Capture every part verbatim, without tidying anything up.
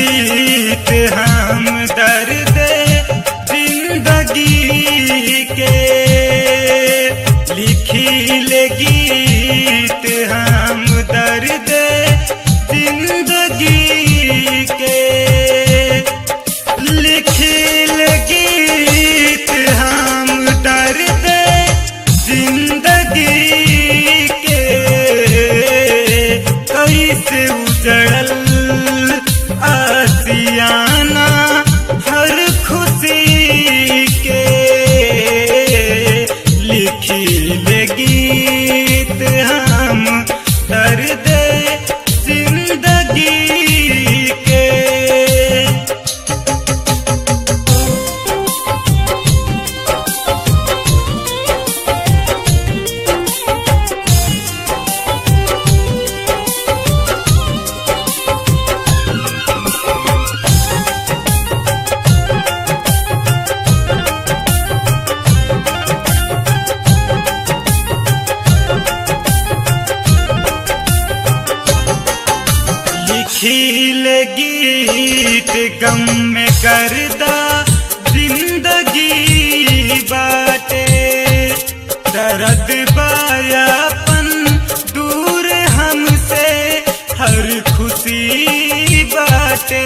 गीत हम दर्द जिंदगी के, लिखिल गीत हम दर्द जिंदगी के, लिखिल गीत हम दर्द जिंदगी के। कैसे उजड़ल आसियाना हर खुशी के, लिखिल गीत हम दर्द जिंदगी के। लिखिल गीत गम में करदा जिंदगी बाटे, दर्द बायापन दूर हमसे हर खुशी बाटे।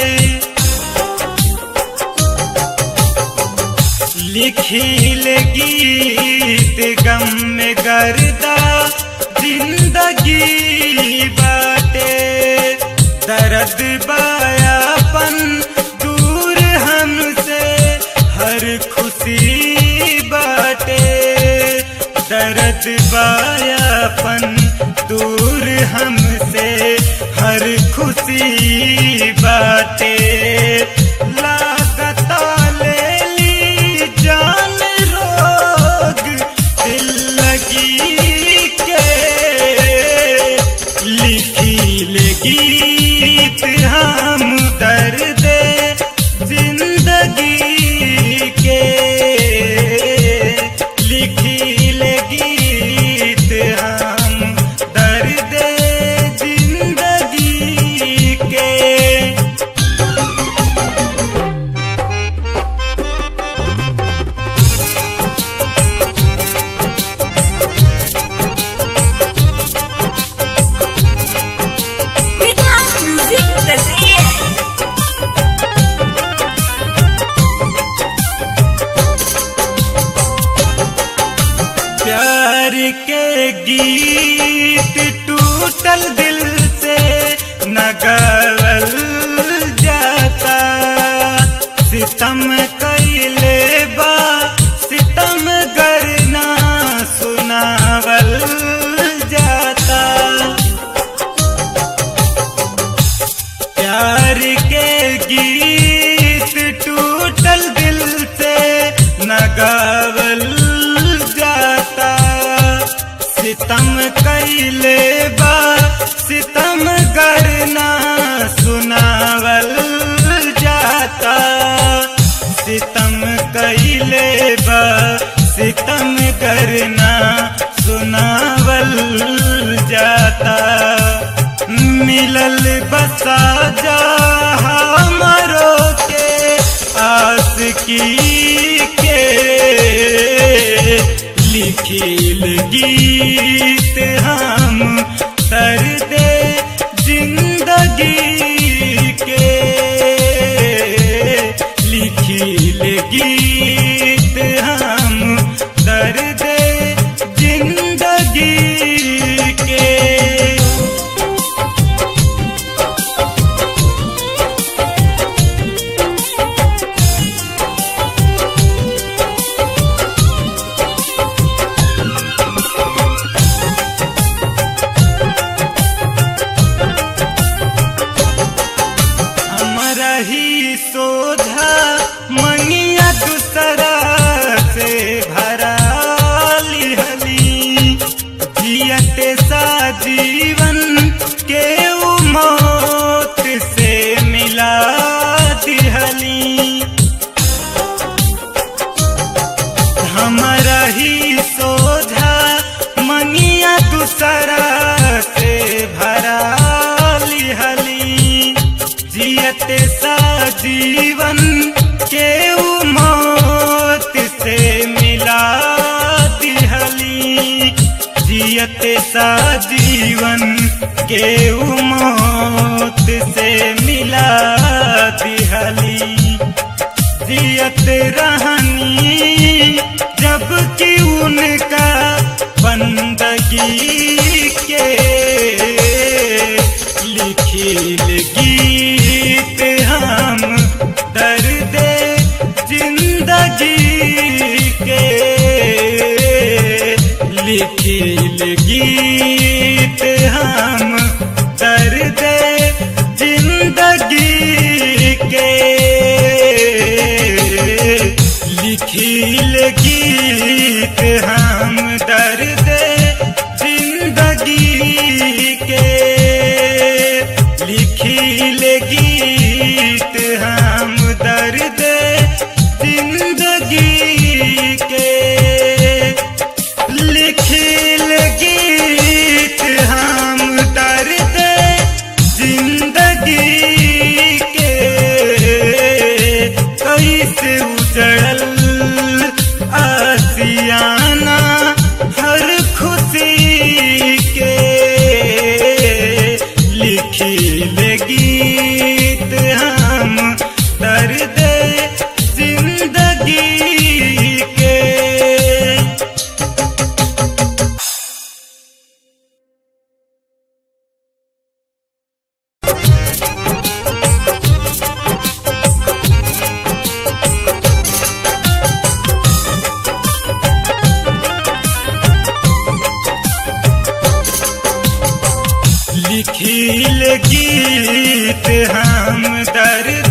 लिखिल गीत गम में करदा जिंदगी बाटे, दर्द बायापन दूर हमसे हर खुशी बाटे, दर्द बायापन दूर हमसे हर खुशी बाटे। लागता ले ली जान रोग दिल लगी के, लिखिल गीत हम दर्द जिंदगी के, लिखिल गीत हम दर्द जिंदगी के। प्यार के गीत टूटल दिल से न गावल जाता, सितम कैले बा सितम करना सुनावल जाता। प्यार के गीत टूटल दिल से न गावल जाता, सितम कैले बा सितम करना सुनावल जाता, सितम कैले बा सितम करना सुनावल जाता। मिलल बसा जा हमारो के आस की के, लिखिल गीत हम दर्द जिंदगी के, लिखिल गीत हम दर्द जिंदगी के। ही सोझा मंगिया दूसरा से भरा लिहली, जियते सा जीवन के मौत से मिला दिहली। हमारा ही सोझा मंगिया दूसरा से भरा लिहली, जियत सा जीवन के मौत से मिला दिहली, जियत सा जीवन के मौत से मिला दिहली। जियत रहनी जबकि उनका बंदगी के लिखिल गीत हम दर्द जिंदगी के, लिखिल गीत हम दर्द जिंदगी के, लिखिल गीत हम दर्द जिंदगी के, लिखिल गीत हम दर्द जिंदगी के, लिखिल गीत हम दर्द जिंदगी के। कैसे उजड़ल आसियाना हर खुशी के, लिखिल गीत हम दर्द जिंदगी के। लिखिल गीत हम दर्द